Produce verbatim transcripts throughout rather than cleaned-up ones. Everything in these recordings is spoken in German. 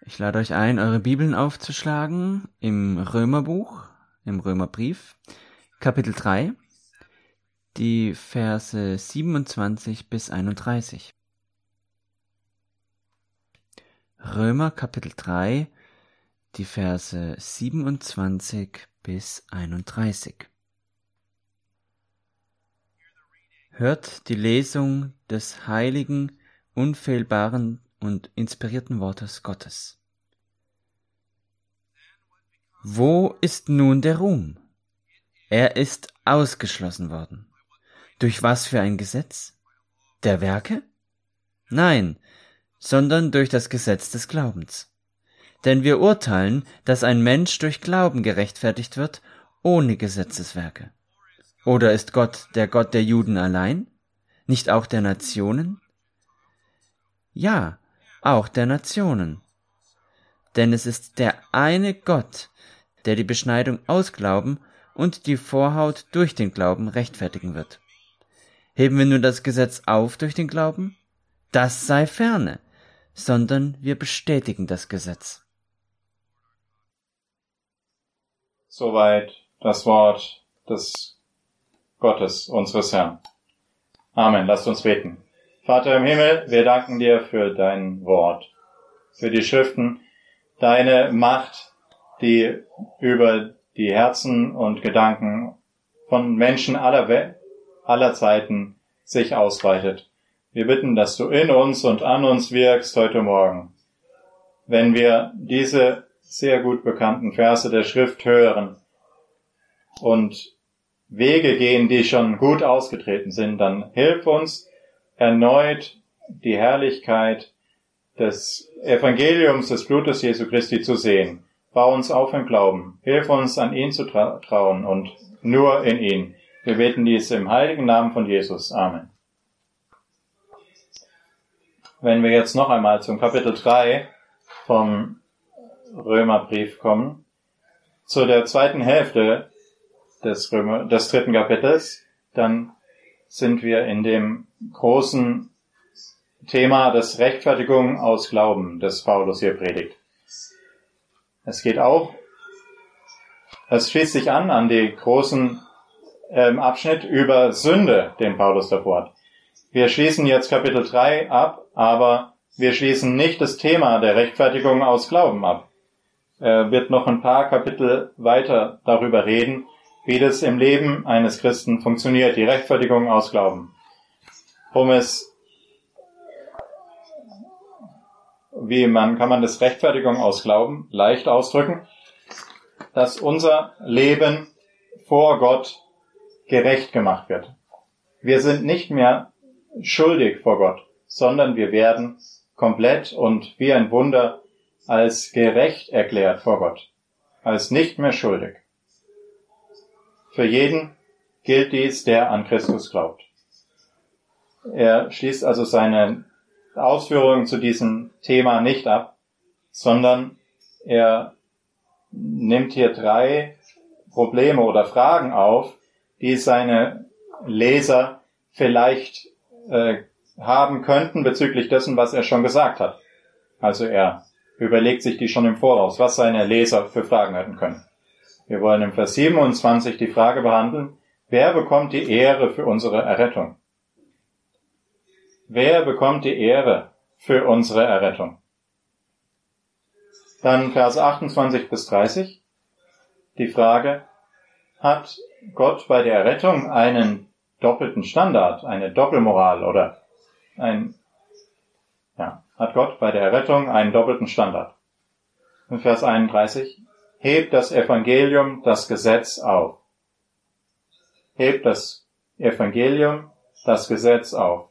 Ich lade euch ein, eure Bibeln aufzuschlagen im Römerbuch, im Römerbrief, Kapitel drei, die Verse siebenundzwanzig bis einunddreißig. Römer Kapitel drei, die Verse siebenundzwanzig bis einunddreißig. Hört die Lesung des heiligen, unfehlbaren und inspirierten Wortes Gottes. Wo ist nun der Ruhm? Er ist ausgeschlossen worden. Durch was für ein Gesetz? Der Werke? Nein, sondern durch das Gesetz des Glaubens. Denn wir urteilen, dass ein Mensch durch Glauben gerechtfertigt wird, ohne Gesetzeswerke. Oder ist Gott der Gott der Juden allein? Nicht auch der Nationen? Ja, auch der Nationen. Denn es ist der eine Gott, der die Beschneidung aus Glauben und die Vorhaut durch den Glauben rechtfertigen wird. Heben wir nun das Gesetz auf durch den Glauben? Das sei ferne, sondern wir bestätigen das Gesetz. Soweit das Wort des Gottes, unseres Herrn. Amen. Lasst uns beten. Vater im Himmel, wir danken dir für dein Wort, für die Schriften, deine Macht, die über die Herzen und Gedanken von Menschen aller, We- aller Zeiten sich ausweitet. Wir bitten, dass du in uns und an uns wirkst heute Morgen. Wenn wir diese sehr gut bekannten Verse der Schrift hören und Wege gehen, die schon gut ausgetreten sind, dann hilf uns erneut die Herrlichkeit des Evangeliums des Blutes Jesu Christi zu sehen. Bau uns auf im Glauben. Hilf uns, an ihn zu tra- trauen und nur in ihn. Wir beten dies im heiligen Namen von Jesus. Amen. Wenn wir jetzt noch einmal zum Kapitel drei vom Römerbrief kommen, zu der zweiten Hälfte des, Römer, des dritten Kapitels, dann sind wir in dem großen Thema des Rechtfertigung aus Glauben, das Paulus hier predigt. Es geht auch, es schließt sich an an die großen ähm, Abschnitt über Sünde, den Paulus davor hat. Wir schließen jetzt Kapitel drei ab, aber wir schließen nicht das Thema der Rechtfertigung aus Glauben ab. Er wird noch ein paar Kapitel weiter darüber reden, wie das im Leben eines Christen funktioniert, die Rechtfertigung aus Glauben. Um es Wie man, kann man das Rechtfertigung aus Glauben leicht ausdrücken, dass unser Leben vor Gott gerecht gemacht wird. Wir sind nicht mehr schuldig vor Gott, sondern wir werden komplett und wie ein Wunder als gerecht erklärt vor Gott, als nicht mehr schuldig. Für jeden gilt dies, der an Christus glaubt. Er schließt also seine Ausführungen zu diesem Thema nicht ab, sondern er nimmt hier drei Probleme oder Fragen auf, die seine Leser vielleicht äh, haben könnten bezüglich dessen, was er schon gesagt hat. Also er überlegt sich die schon im Voraus, was seine Leser für Fragen hätten können. Wir wollen im Vers siebenundzwanzig die Frage behandeln, wer bekommt die Ehre für unsere Errettung? Wer bekommt die Ehre für unsere Errettung? Dann Verse achtundzwanzig bis dreißig. Die Frage, hat Gott bei der Errettung einen doppelten Standard, eine Doppelmoral oder ein, ja, hat Gott bei der Errettung einen doppelten Standard? In Vers einunddreißig, hebt das Evangelium das Gesetz auf. Hebt das Evangelium das Gesetz auf.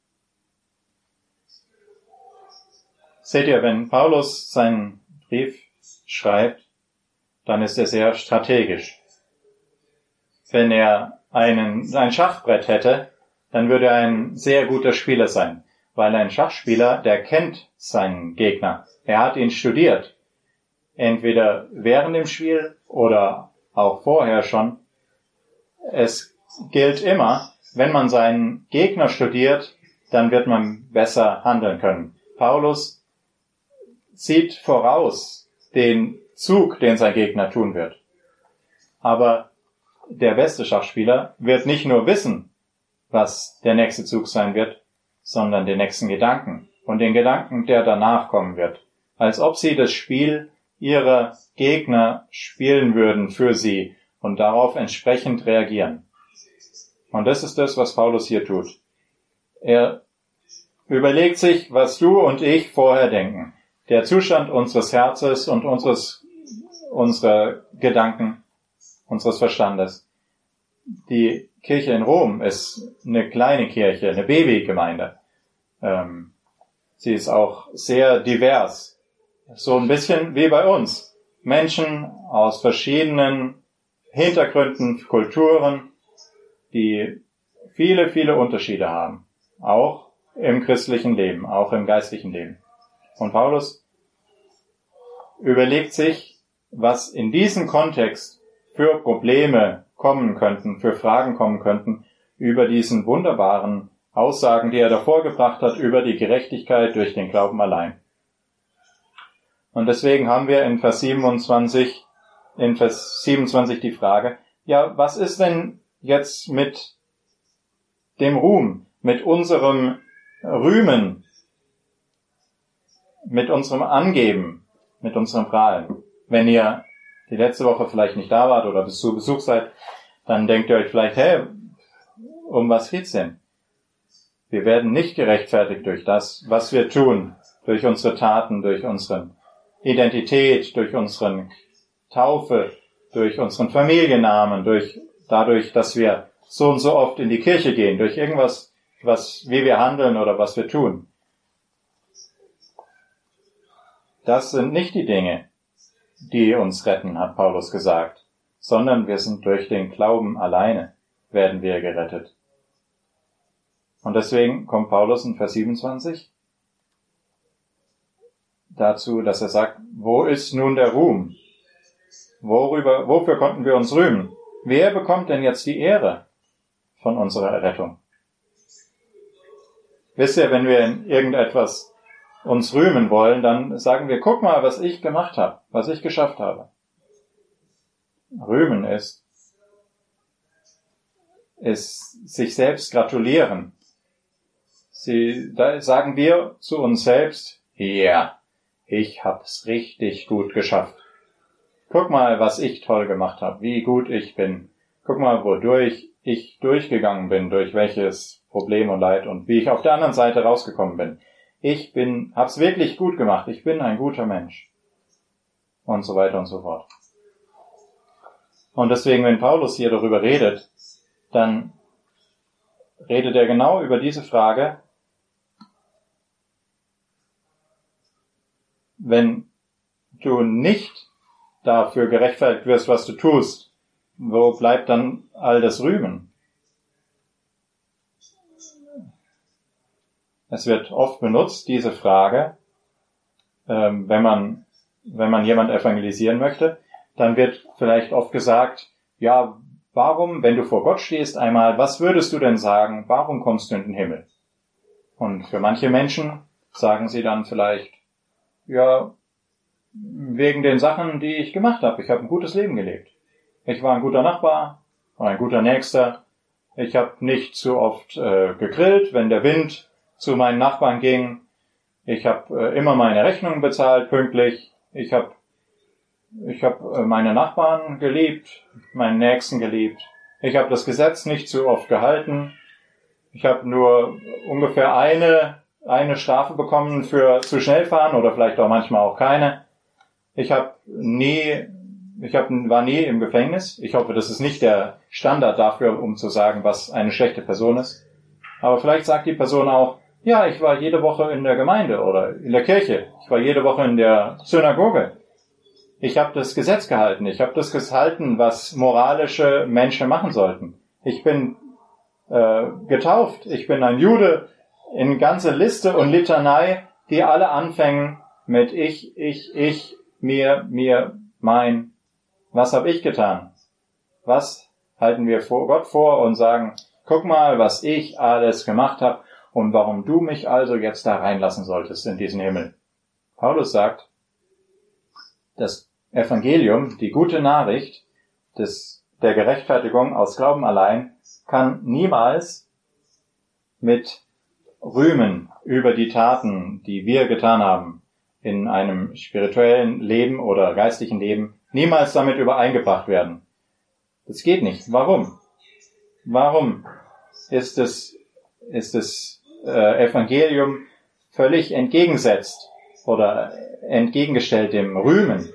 Seht ihr, wenn Paulus seinen Brief schreibt, dann ist er sehr strategisch. Wenn er einen, ein Schachbrett hätte, dann würde er ein sehr guter Spieler sein, weil ein Schachspieler, der kennt seinen Gegner. Er hat ihn studiert. Entweder während dem Spiel oder auch vorher schon. Es gilt immer, wenn man seinen Gegner studiert, dann wird man besser handeln können. Paulus sieht voraus den Zug, den sein Gegner tun wird. Aber der beste Schachspieler wird nicht nur wissen, was der nächste Zug sein wird, sondern den nächsten Gedanken und den Gedanken, der danach kommen wird. Als ob sie das Spiel ihrer Gegner spielen würden für sie und darauf entsprechend reagieren. Und das ist das, was Paulus hier tut. Er überlegt sich, was du und ich vorher denken. Der Zustand unseres Herzens und unseres, unserer Gedanken, unseres Verstandes. Die Kirche in Rom ist eine kleine Kirche, eine Babygemeinde. Ähm, sie ist auch sehr divers. So ein bisschen wie bei uns. Menschen aus verschiedenen Hintergründen, Kulturen, die viele, viele Unterschiede haben. Auch im christlichen Leben, auch im geistlichen Leben. Und Paulus überlegt sich, was in diesem Kontext für Probleme kommen könnten, für Fragen kommen könnten, über diesen wunderbaren Aussagen, die er davor gebracht hat, über die Gerechtigkeit durch den Glauben allein. Und deswegen haben wir in Vers siebenundzwanzig, in Vers siebenundzwanzig die Frage, ja, was ist denn jetzt mit dem Ruhm, mit unserem Rühmen, mit unserem Angeben, mit unserem Prahlen? Wenn ihr die letzte Woche vielleicht nicht da wart oder bis zu Besuch seid, dann denkt ihr euch vielleicht, hey, um was geht's denn? Wir werden nicht gerechtfertigt durch das, was wir tun, durch unsere Taten, durch unsere Identität, durch unsere Taufe, durch unseren Familiennamen, durch dadurch, dass wir so und so oft in die Kirche gehen, durch irgendwas, was, wie wir handeln oder was wir tun. Das sind nicht die Dinge, die uns retten, hat Paulus gesagt, sondern wir sind durch den Glauben alleine, werden wir gerettet. Und deswegen kommt Paulus in Vers siebenundzwanzig dazu, dass er sagt, wo ist nun der Ruhm? Worüber, wofür konnten wir uns rühmen? Wer bekommt denn jetzt die Ehre von unserer Errettung? Wisst ihr, wenn wir in irgendetwas uns rühmen wollen, dann sagen wir, guck mal, was ich gemacht habe, was ich geschafft habe. Rühmen ist, ist sich selbst gratulieren. Sie, da sagen wir zu uns selbst, ja, ich hab's richtig gut geschafft. Guck mal, was ich toll gemacht habe, wie gut ich bin. Guck mal, wodurch ich durchgegangen bin, durch welches Problem und Leid und wie ich auf der anderen Seite rausgekommen bin. Ich bin, hab's wirklich gut gemacht, ich bin ein guter Mensch. Und so weiter und so fort. Und deswegen, wenn Paulus hier darüber redet, dann redet er genau über diese Frage, wenn du nicht dafür gerechtfertigt wirst, was du tust, wo bleibt dann all das Rühmen? Es wird oft benutzt, diese Frage, ähm, wenn man, wenn man jemand evangelisieren möchte, dann wird vielleicht oft gesagt, ja, warum, wenn du vor Gott stehst einmal, was würdest du denn sagen, warum kommst du in den Himmel? Und für manche Menschen sagen sie dann vielleicht, ja, wegen den Sachen, die ich gemacht habe. Ich habe ein gutes Leben gelebt. Ich war ein guter Nachbar, war ein guter Nächster. Ich habe nicht zu oft äh, gegrillt, wenn der Wind zu meinen Nachbarn ging. Ich habe äh, immer meine Rechnungen bezahlt, pünktlich. Ich habe ich hab, äh, meine Nachbarn geliebt, meinen Nächsten geliebt. Ich habe das Gesetz nicht zu oft gehalten. Ich habe nur ungefähr eine eine Strafe bekommen für zu schnell fahren oder vielleicht auch manchmal auch keine. Ich habe nie, ich hab, war nie im Gefängnis. Ich hoffe, das ist nicht der Standard dafür, um zu sagen, was eine schlechte Person ist. Aber vielleicht sagt die Person auch, ja, ich war jede Woche in der Gemeinde oder in der Kirche. Ich war jede Woche in der Synagoge. Ich habe das Gesetz gehalten. Ich habe das gehalten, was moralische Menschen machen sollten. Ich bin äh, getauft. Ich bin ein Jude. In ganze Liste und Litanei, die alle anfangen mit ich, ich, ich, mir, mir, mein. Was habe ich getan? Was halten wir vor Gott vor und sagen, guck mal, was ich alles gemacht habe und warum du mich also jetzt da reinlassen solltest in diesen Himmel. Paulus sagt, Das Evangelium, die gute Nachricht des, der Gerechtfertigung aus Glauben allein, kann niemals mit Rühmen über die Taten, die wir getan haben, in einem spirituellen Leben oder geistlichen Leben, niemals damit übereingebracht werden. Das geht nicht. Warum? Warum ist es, ist das äh, Evangelium völlig entgegensetzt oder entgegengestellt dem Rühmen?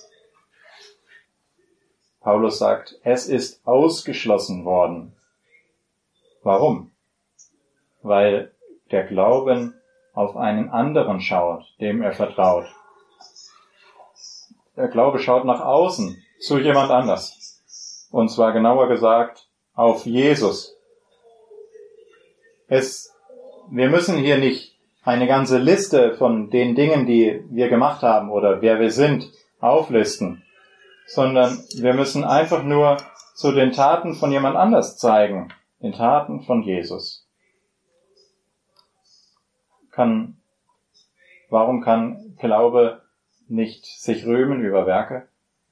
Paulus sagt, es ist ausgeschlossen worden. Warum? Weil der Glauben auf einen anderen schaut, dem er vertraut. Der Glaube schaut nach außen zu jemand anders. Und zwar genauer gesagt auf Jesus. Es, wir müssen hier nicht eine ganze Liste von den Dingen, die wir gemacht haben oder wer wir sind, auflisten, sondern wir müssen einfach nur zu den Taten von jemand anders zeigen, den Taten von Jesus. Kann, warum kann Glaube nicht sich rühmen über Werke?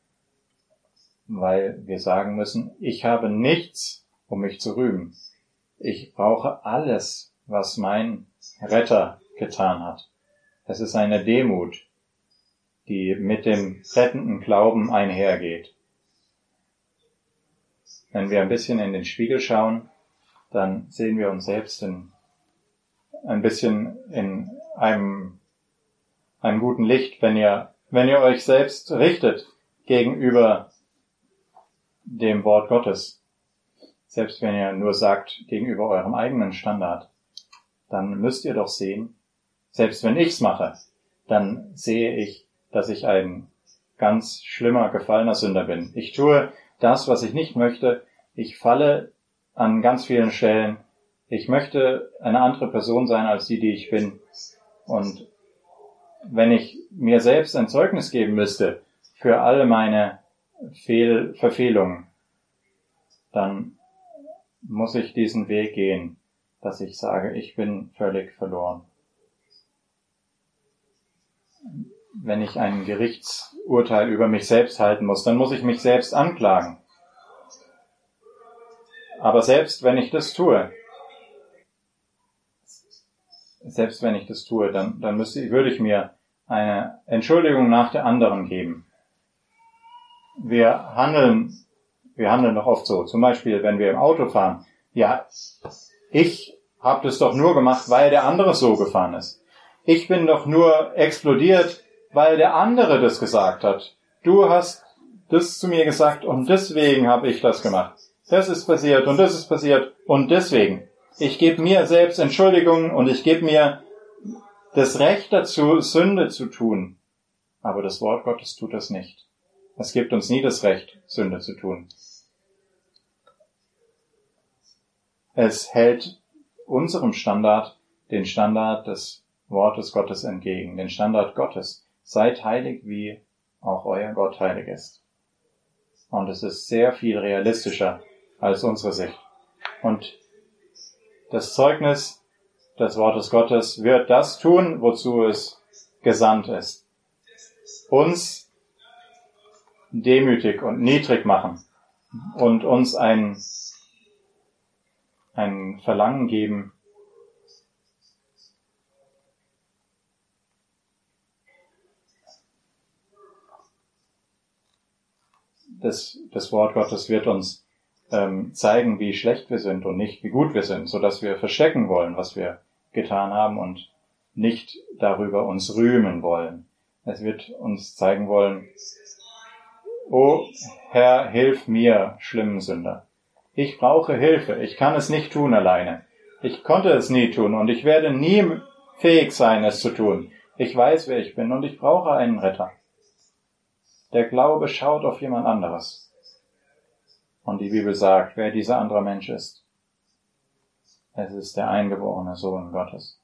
Weil wir sagen müssen, ich habe nichts, um mich zu rühmen. Ich brauche alles, was mein Retter getan hat. Es ist eine Demut, die mit dem rettenden Glauben einhergeht. Wenn wir ein bisschen in den Spiegel schauen, dann sehen wir uns selbst in, ein bisschen in einem, einem guten Licht, wenn ihr, wenn ihr euch selbst richtet gegenüber dem Wort Gottes. Selbst wenn ihr nur sagt, gegenüber eurem eigenen Standard, dann müsst ihr doch sehen, selbst wenn ich's mache, dann sehe ich, dass ich ein ganz schlimmer, gefallener Sünder bin. Ich tue das, was ich nicht möchte. Ich falle an ganz vielen Stellen. Ich möchte eine andere Person sein als die, die ich bin. Und wenn ich mir selbst ein Zeugnis geben müsste für alle meine Fehl- Verfehlungen, dann muss ich diesen Weg gehen, dass ich sage, ich bin völlig verloren. Wenn ich ein Gerichtsurteil über mich selbst halten muss, dann muss ich mich selbst anklagen. Aber selbst wenn ich das tue, selbst wenn ich das tue, dann, dann müsste, würde ich mir eine Entschuldigung nach der anderen geben. Wir handeln, wir handeln doch oft so. Zum Beispiel, wenn wir im Auto fahren. Ja, ich habe das doch nur gemacht, weil der andere so gefahren ist. Ich bin doch nur explodiert, weil der andere das gesagt hat. Du hast das zu mir gesagt und deswegen habe ich das gemacht. Das ist passiert und das ist passiert und deswegen. Ich gebe mir selbst Entschuldigungen und ich gebe mir das Recht dazu, Sünde zu tun. Aber das Wort Gottes tut das nicht. Es gibt uns nie das Recht, Sünde zu tun. Es hält unserem Standard den Standard des Wortes Gottes entgegen, den Standard Gottes. Seid heilig, wie auch euer Gott heilig ist. Und es ist sehr viel realistischer als unsere Sicht. Und das Zeugnis des Wortes Gottes wird das tun, wozu es gesandt ist. Uns demütig und niedrig machen und uns ein, ein Verlangen geben, das, das Wort Gottes wird uns ähm, zeigen, wie schlecht wir sind und nicht, wie gut wir sind, so dass wir verstecken wollen, was wir getan haben und nicht darüber uns rühmen wollen. Es wird uns zeigen wollen, O Herr, hilf mir, schlimmen Sünder. Ich brauche Hilfe. Ich kann es nicht tun alleine. Ich konnte es nie tun und ich werde nie fähig sein, es zu tun. Ich weiß, wer ich bin und ich brauche einen Retter. Der Glaube schaut auf jemand anderes. Und die Bibel sagt, wer dieser andere Mensch ist. Es ist der eingeborene Sohn Gottes.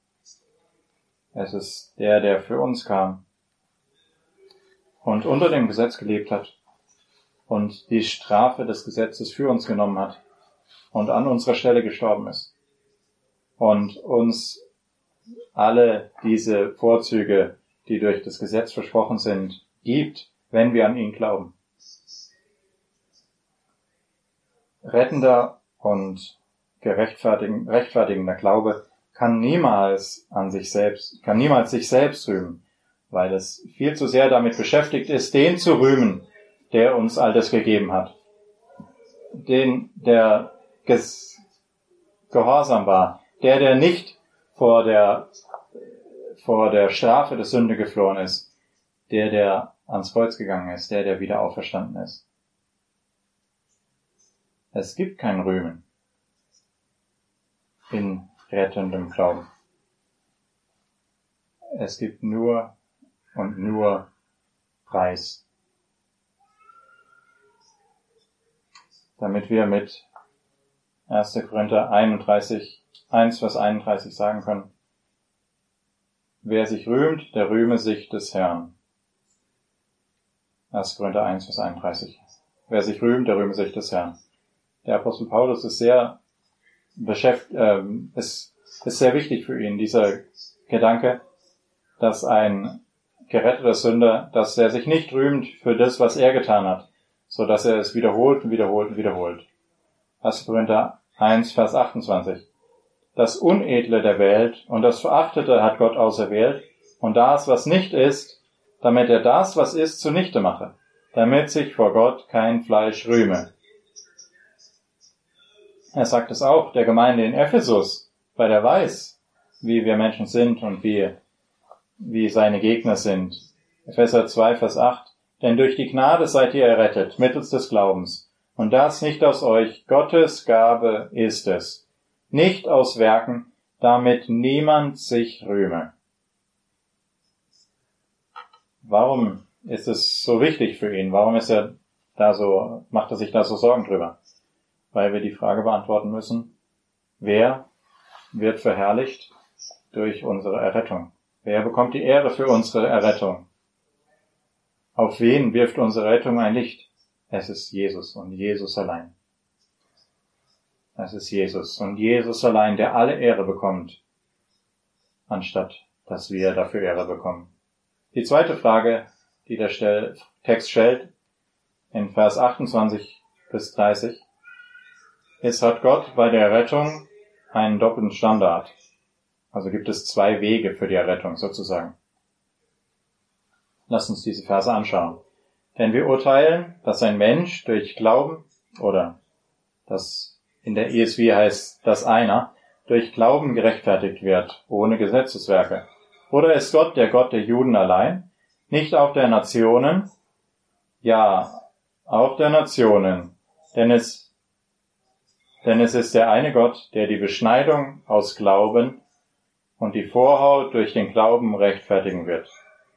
Es ist der, der für uns kam und unter dem Gesetz gelebt hat und die Strafe des Gesetzes für uns genommen hat und an unserer Stelle gestorben ist und uns alle diese Vorzüge, die durch das Gesetz versprochen sind, gibt, wenn wir an ihn glauben. Rettender und gerechtfertigender rechtfertigender Glaube kann niemals an sich selbst, kann niemals sich selbst rühmen, weil es viel zu sehr damit beschäftigt ist, den zu rühmen, der uns all das gegeben hat. Den, der ges- gehorsam war, der, der nicht vor der, vor der Strafe der Sünde geflohen ist, der, der ans Kreuz gegangen ist, der, der wieder auferstanden ist. Es gibt kein Rühmen in rettendem Glauben. Es gibt nur und nur Preis. Damit wir mit erster Korinther einunddreißig, eins Vers einunddreißig sagen können, wer sich rühmt, der rühme sich des Herrn. erster Korinther eins Vers einunddreißig. Wer sich rühmt, der rühme sich des Herrn. Der Apostel Paulus ist sehr beschäftigt, äh, ist, ist sehr wichtig für ihn, dieser Gedanke, dass ein geretteter Sünder, dass er sich nicht rühmt für das, was er getan hat, so dass er es wiederholt und wiederholt und wiederholt. erster Korinther eins Vers achtundzwanzig. Das Unedle der Welt und das Verachtete hat Gott auserwählt, und das, was nicht ist, damit er das, was ist, zunichte mache, damit sich vor Gott kein Fleisch rühme. Er sagt es auch der Gemeinde in Ephesus, weil er weiß, wie wir Menschen sind und wie, wie seine Gegner sind. Epheser zwei, Vers acht. Denn durch die Gnade seid ihr errettet, mittels des Glaubens. Und das nicht aus euch, Gottes Gabe ist es. Nicht aus Werken, damit niemand sich rühme. Warum ist es so wichtig für ihn? Warum ist er da so, macht er sich da so Sorgen drüber? Weil wir die Frage beantworten müssen, wer wird verherrlicht durch unsere Errettung? Wer bekommt die Ehre für unsere Errettung? Auf wen wirft unsere Rettung ein Licht? Es ist Jesus und Jesus allein. Es ist Jesus und Jesus allein, der alle Ehre bekommt, anstatt dass wir dafür Ehre bekommen. Die zweite Frage, die der Text stellt, in Vers achtundzwanzig bis dreißig, ist, hat Gott bei der Rettung einen doppelten Standard? Also gibt es zwei Wege für die Errettung sozusagen. Lasst uns diese Verse anschauen. Denn wir urteilen, dass ein Mensch durch Glauben, oder das in der E S V heißt, dass einer durch Glauben gerechtfertigt wird, ohne Gesetzeswerke. Oder ist Gott der Gott der Juden allein, nicht auch der Nationen? Ja, auch der Nationen, denn es Denn es ist der eine Gott, der die Beschneidung aus Glauben und die Vorhaut durch den Glauben rechtfertigen wird.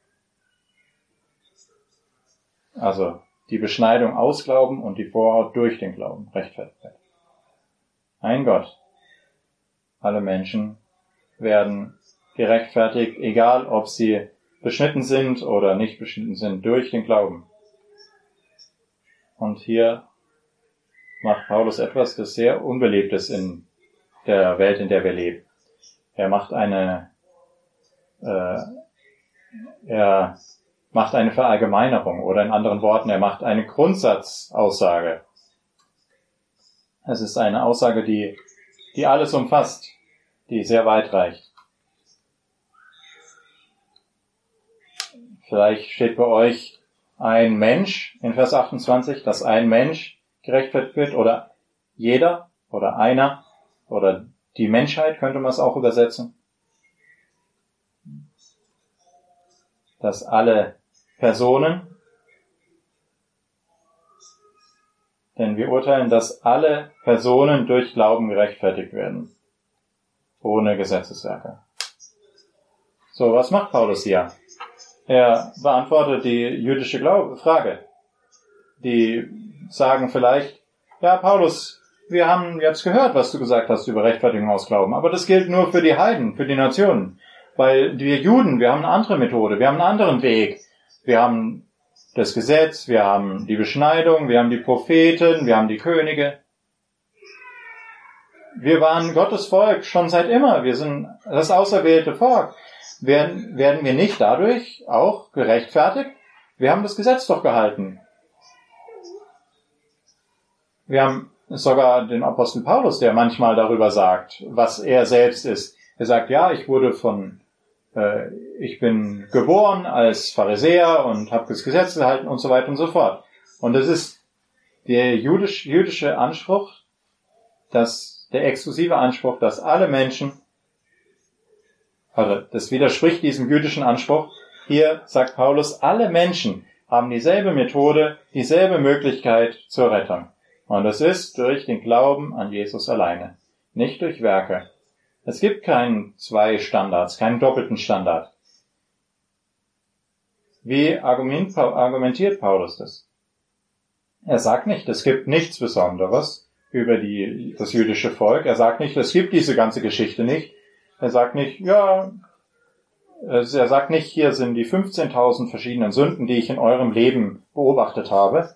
Also die Beschneidung aus Glauben und die Vorhaut durch den Glauben rechtfertigen wird. Ein Gott. Alle Menschen werden gerechtfertigt, egal ob sie beschnitten sind oder nicht beschnitten sind, durch den Glauben. Und hier macht Paulus etwas, das sehr unbeliebt ist in der Welt, in der wir leben. Er macht eine, äh, er macht eine Verallgemeinerung, oder in anderen Worten, er macht eine Grundsatzaussage. Es ist eine Aussage, die, die alles umfasst, die sehr weit reicht. Vielleicht steht bei euch ein Mensch in Vers achtundzwanzig, dass ein Mensch gerechtfertigt wird, oder jeder, oder einer, oder die Menschheit, könnte man es auch übersetzen. Dass alle Personen, denn wir urteilen, dass alle Personen durch Glauben gerechtfertigt werden, ohne Gesetzeswerke. So, was macht Paulus hier? Er beantwortet die jüdische Glaube- Frage. Die sagen vielleicht, ja, Paulus, wir haben jetzt gehört, was du gesagt hast über Rechtfertigung aus Glauben, aber das gilt nur für die Heiden, für die Nationen. Weil wir Juden, wir haben eine andere Methode, wir haben einen anderen Weg. Wir haben das Gesetz, wir haben die Beschneidung, wir haben die Propheten, wir haben die Könige. Wir waren Gottes Volk schon seit immer, wir sind das auserwählte Volk. Werden, werden wir nicht dadurch auch gerechtfertigt? wir haben das Gesetz doch gehalten. Wir haben sogar den Apostel Paulus, der manchmal darüber sagt, was er selbst ist. Er sagt, ja, ich wurde von, äh, ich bin geboren als Pharisäer und habe das Gesetz gehalten und so weiter und so fort. Und das ist der jüdisch, jüdische Anspruch, dass der exklusive Anspruch, dass alle Menschen, also das widerspricht diesem jüdischen Anspruch. Hier sagt Paulus, alle Menschen haben dieselbe Methode, dieselbe Möglichkeit zur Rettung. Und das ist durch den Glauben an Jesus alleine, nicht durch Werke. Es gibt keinen zwei Standards, keinen doppelten Standard. Wie argumentiert Paulus das? Er sagt nicht, es gibt nichts Besonderes über die, das jüdische Volk. Er sagt nicht, es gibt diese ganze Geschichte nicht. Er sagt nicht, ja, er sagt nicht, hier sind die fünfzehntausend verschiedenen Sünden, die ich in eurem Leben beobachtet habe.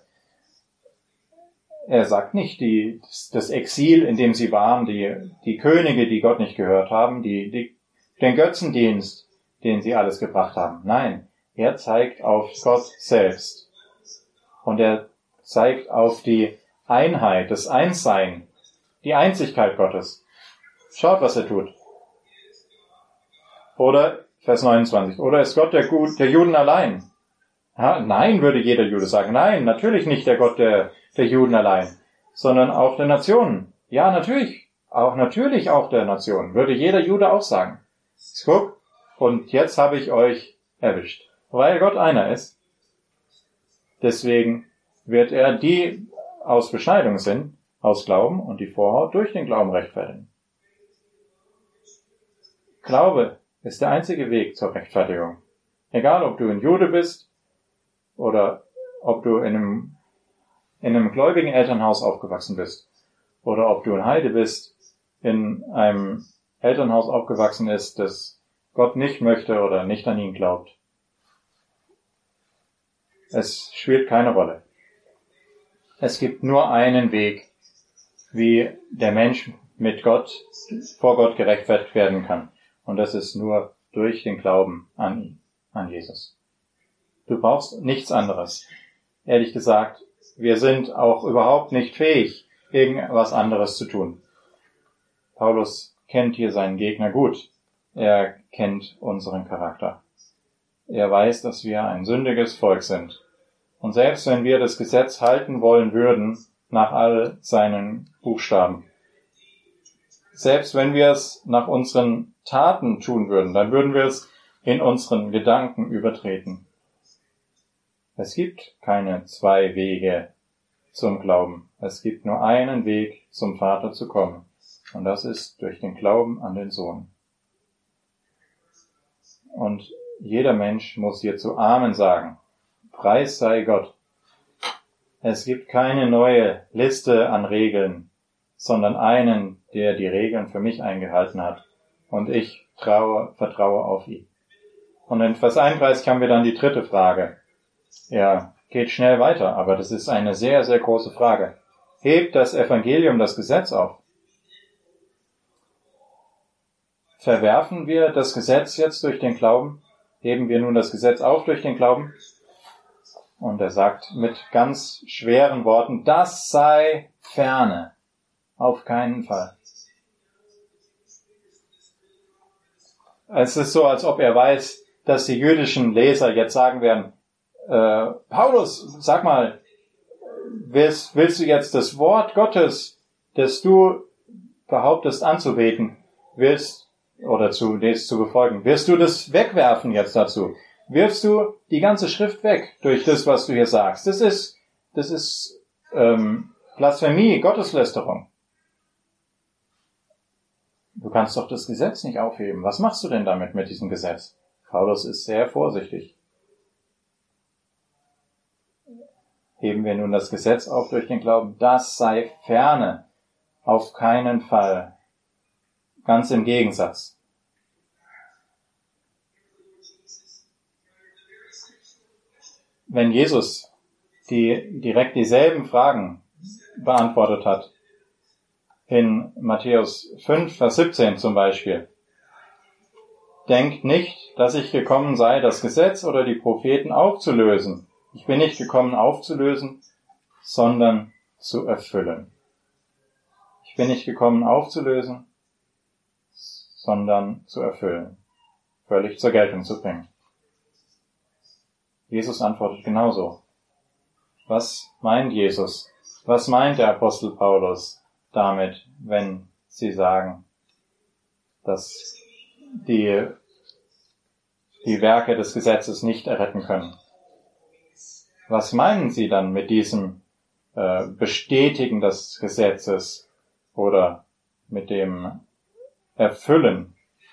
Er sagt nicht, die, das Exil, in dem sie waren, die, die Könige, die Gott nicht gehört haben, die, die, den Götzendienst, den sie alles gebracht haben. Nein, er zeigt auf Gott selbst. Und er zeigt auf die Einheit, das Einssein, die Einzigkeit Gottes. Schaut, was er tut. Oder, Vers neunundzwanzig, oder ist Gott der, der Juden allein? Ja, nein, würde jeder Jude sagen. Nein, natürlich nicht der Gott der der Juden allein, sondern auch der Nationen. Ja, natürlich, auch natürlich auch der Nationen, würde jeder Jude auch sagen. Guck, und jetzt habe ich euch erwischt, weil Gott einer ist. Deswegen wird er die aus Beschneidung sind, aus Glauben und die Vorhaut durch den Glauben rechtfertigen. Glaube ist der einzige Weg zur Rechtfertigung. Egal, ob du ein Jude bist oder ob du in einem in einem gläubigen Elternhaus aufgewachsen bist oder ob du ein Heide bist, in einem Elternhaus aufgewachsen ist, das Gott nicht möchte oder nicht an ihn glaubt. Es spielt keine Rolle. Es gibt nur einen Weg, wie der Mensch mit Gott, vor Gott gerechtfertigt werden kann. Und das ist nur durch den Glauben an ihn, an Jesus. Du brauchst nichts anderes. Ehrlich gesagt, wir sind auch überhaupt nicht fähig, irgendwas anderes zu tun. Paulus kennt hier seinen Gegner gut. Er kennt unseren Charakter. Er weiß, dass wir ein sündiges Volk sind. Und selbst wenn wir das Gesetz halten wollen würden, nach all seinen Buchstaben, selbst wenn wir es nach unseren Taten tun würden, dann würden wir es in unseren Gedanken übertreten. Es gibt keine zwei Wege zum Glauben. Es gibt nur einen Weg, zum Vater zu kommen. Und das ist durch den Glauben an den Sohn. Und jeder Mensch muss hierzu Amen sagen. Preis sei Gott. Es gibt keine neue Liste an Regeln, sondern einen, der die Regeln für mich eingehalten hat. Und ich traue, vertraue auf ihn. Und in Vers einunddreißig haben wir dann die dritte Frage. Er geht schnell weiter, aber das ist eine sehr, sehr große Frage. Hebt das Evangelium das Gesetz auf? Verwerfen wir das Gesetz jetzt durch den Glauben? Heben wir nun das Gesetz auf durch den Glauben? Und er sagt mit ganz schweren Worten, das sei ferne. Auf keinen Fall. Es ist so, als ob er weiß, dass die jüdischen Leser jetzt sagen werden, äh, Paulus, sag mal, willst, willst du jetzt das Wort Gottes, das du behauptest anzubeten, willst, oder zu, das zu befolgen, wirst du das wegwerfen jetzt dazu? Wirfst du die ganze Schrift weg durch das, was du hier sagst? Das ist, das ist ähm, Blasphemie, Gotteslästerung. Du kannst doch das Gesetz nicht aufheben. Was machst du denn damit mit diesem Gesetz? Paulus ist sehr vorsichtig. Heben wir nun das Gesetz auf durch den Glauben? Das sei ferne. Auf keinen Fall. Ganz im Gegensatz. Wenn Jesus die direkt dieselben Fragen beantwortet hat, in Matthäus fünf, Vers siebzehn zum Beispiel, denkt nicht, dass ich gekommen sei, das Gesetz oder die Propheten aufzulösen. Ich bin nicht gekommen aufzulösen, sondern zu erfüllen. Ich bin nicht gekommen aufzulösen, sondern zu erfüllen, völlig zur Geltung zu bringen. Jesus antwortet genauso. Was meint Jesus? Was meint der Apostel Paulus damit, wenn sie sagen, dass die, die Werke des Gesetzes nicht erretten können? Was meinen sie dann mit diesem äh, Bestätigen des Gesetzes oder mit dem Erfüllen?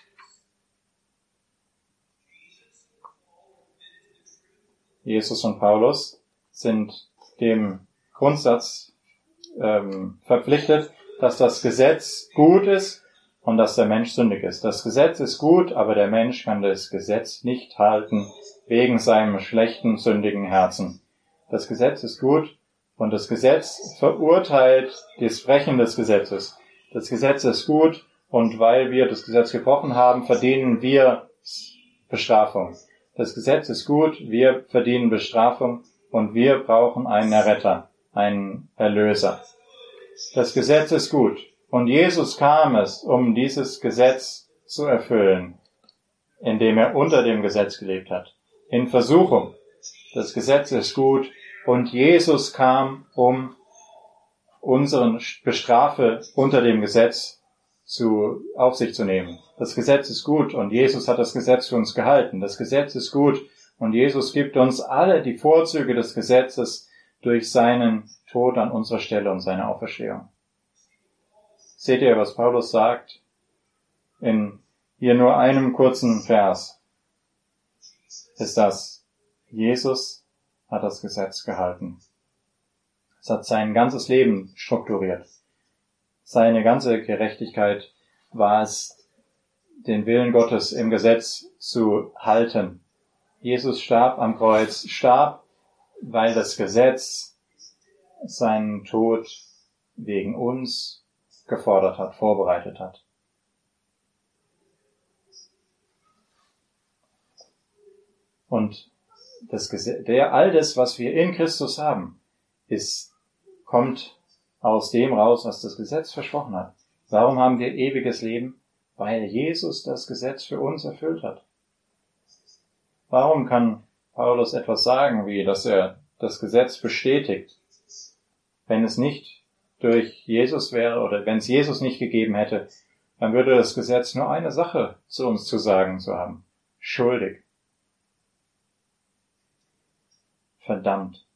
Jesus und Paulus sind dem Grundsatz ähm, verpflichtet, dass das Gesetz gut ist und dass der Mensch sündig ist. Das Gesetz ist gut, aber der Mensch kann das Gesetz nicht halten wegen seinem schlechten, sündigen Herzen. Das Gesetz ist gut und das Gesetz verurteilt das Brechen des Gesetzes. Das Gesetz ist gut und weil wir das Gesetz gebrochen haben, verdienen wir Bestrafung. Das Gesetz ist gut, wir verdienen Bestrafung und wir brauchen einen Erretter, einen Erlöser. Das Gesetz ist gut und Jesus kam es, um dieses Gesetz zu erfüllen, indem er unter dem Gesetz gelebt hat. In Versuchung. Das Gesetz ist gut und Jesus kam, um unseren Bestrafe unter dem Gesetz zu, auf sich zu nehmen. Das Gesetz ist gut und Jesus hat das Gesetz für uns gehalten. Das Gesetz ist gut und Jesus gibt uns alle die Vorzüge des Gesetzes durch seinen Tod an unserer Stelle und seine Auferstehung. Seht ihr, was Paulus sagt in hier nur einem kurzen Vers? Ist das, Jesus hat das Gesetz gehalten. Es hat sein ganzes Leben strukturiert. Seine ganze Gerechtigkeit war es, den Willen Gottes im Gesetz zu halten. Jesus starb am Kreuz, starb, weil das Gesetz seinen Tod wegen uns gefordert hat, vorbereitet hat. Und das Gesetz, der, all das, was wir in Christus haben, ist, kommt aus dem raus, was das Gesetz versprochen hat. Warum haben wir ewiges Leben? Weil Jesus das Gesetz für uns erfüllt hat. Warum kann Paulus etwas sagen, wie, dass er das Gesetz bestätigt, wenn es nicht durch Jesus wäre oder wenn es Jesus nicht gegeben hätte, dann würde das Gesetz nur eine Sache zu uns zu sagen zu haben. Schuldig. Verdammt.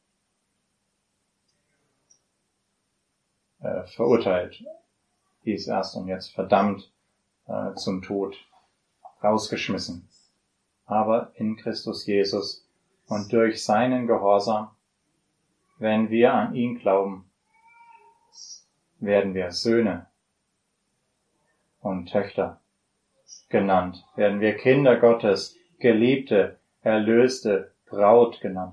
Äh, verurteilt. Hieß erst und jetzt verdammt äh, zum Tod. Rausgeschmissen. Aber in Christus Jesus und durch seinen Gehorsam, wenn wir an ihn glauben, werden wir Söhne und Töchter genannt, werden wir Kinder Gottes, Geliebte, Erlöste, Braut genannt.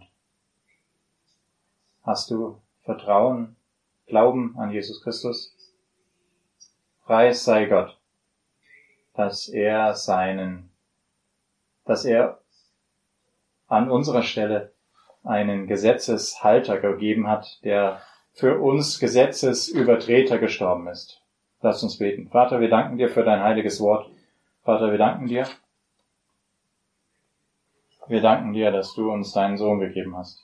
Hast du Vertrauen, Glauben an Jesus Christus? Preis sei Gott, dass er seinen, dass er an unserer Stelle einen Gesetzeshalter gegeben hat, der für uns Gesetzesübertreter gestorben ist. Lass uns beten. Vater, wir danken dir für dein heiliges Wort. Vater, wir danken dir. Wir danken dir, dass du uns deinen Sohn gegeben hast.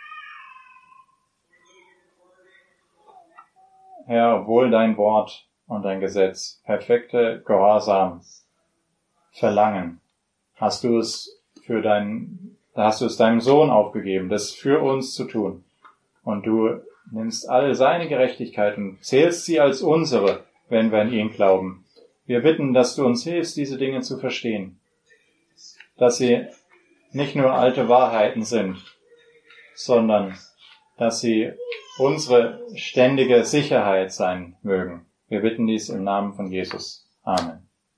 Herr, obwohl dein Wort und dein Gesetz perfekte Gehorsam verlangen, hast du es für deinen, hast du es deinem Sohn aufgegeben, das für uns zu tun. Und du nimmst all seine Gerechtigkeit und zählst sie als unsere, wenn wir an ihn glauben. Wir bitten, dass du uns hilfst, diese Dinge zu verstehen. Dass sie nicht nur alte Wahrheiten sind, sondern dass sie unsere ständige Sicherheit sein mögen. Wir bitten dies im Namen von Jesus. Amen.